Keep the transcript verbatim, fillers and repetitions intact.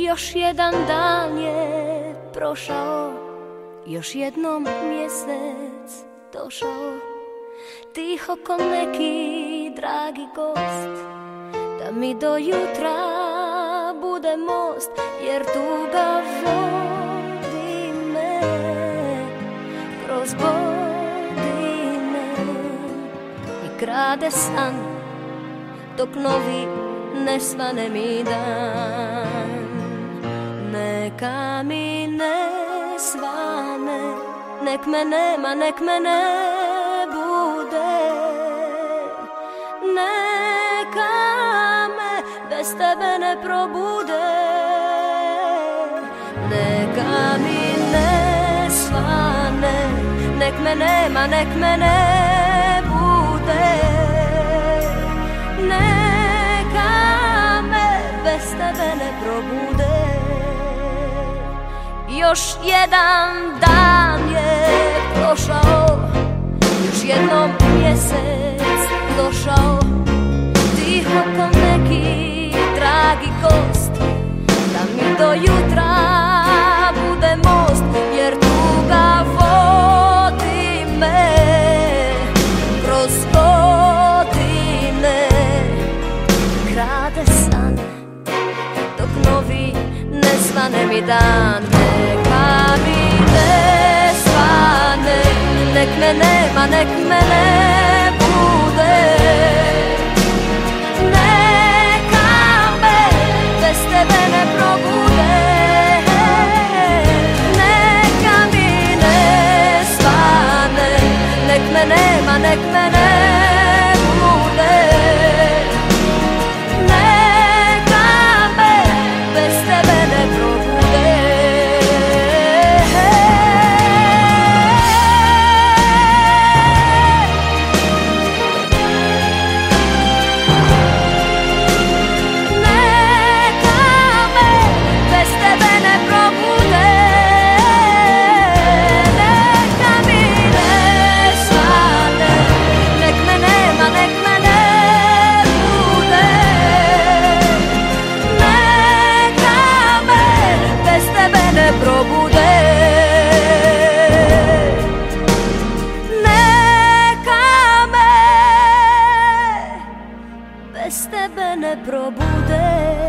Još jedan dan je prošao, još jednom mjesec došao. Tiho ko neki dragi gost, da mi do jutra bude most, jer tuga vodi me kroz godine i krade san, dok novi ne svane mi dan. Neka mi ne svane, nek me nema, nek me ne bude. Neka me bez tebe ne probude. Neka mi ne svane, nek me nema, nek me ne bude. Neka me bez tebe ne probude. Još jedan dan je prošao, još jednom mjesec došao. Tiho ko neki dragi gost, da mi do jutra bude most, jer tuga vodi me kroz godine. Krade san, dok novi ne svane mi dan. Neka mi ne svane, nek me nema, nek me ne bude. Neka me bez tebe ne probude. Neka mi ne svane, nek me nema, nek me ne bude. Neka me bez tebe ne probude. Bez tebe ne probude.